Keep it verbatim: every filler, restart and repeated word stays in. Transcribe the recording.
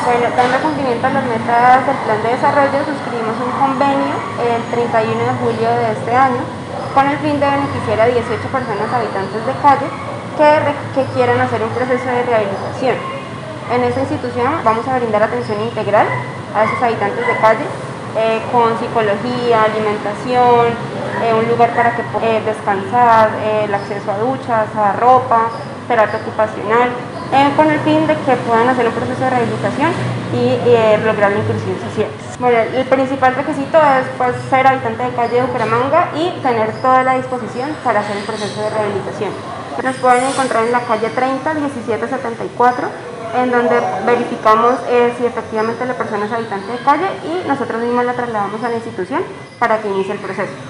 Bueno, dando cumplimiento a las metas del plan de desarrollo, suscribimos un convenio el treinta y uno de julio de este año con el fin de beneficiar a dieciocho personas habitantes de calle que, que quieran hacer un proceso de rehabilitación. En esta institución vamos a brindar atención integral a esos habitantes de calle eh, con psicología, alimentación, eh, un lugar para que eh, descansar, eh, el acceso a duchas, a ropa, terapia ocupacional, eh, con el fin de que puedan hacer un proceso de rehabilitación y eh, lograr la inclusión social. Bueno, el principal requisito es pues, ser habitante de calle de Bucaramanga y tener toda la disposición para hacer el proceso de rehabilitación. Nos pueden encontrar en la calle treinta, diecisiete setenta y cuatro, en donde verificamos eh, si efectivamente la persona es habitante de calle y nosotros mismos la trasladamos a la institución para que inicie el proceso.